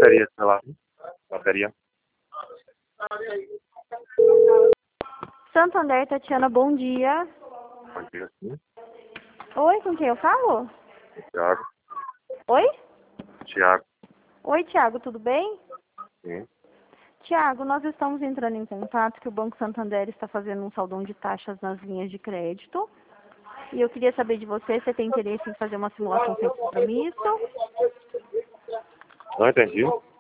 bateria, sei lá. Bateria. Santander, Tatiana, bom dia. Bom dia, sim. Oi, com quem eu falo? Tiago. Oi? Tiago. Oi, Tiago, tudo bem? Sim. Tiago, nós estamos entrando em contato que o Banco Santander está fazendo um saldão de taxas nas linhas de crédito. E eu queria saber de você, você tem interesse em fazer uma simulação sem compromisso? Não entendi.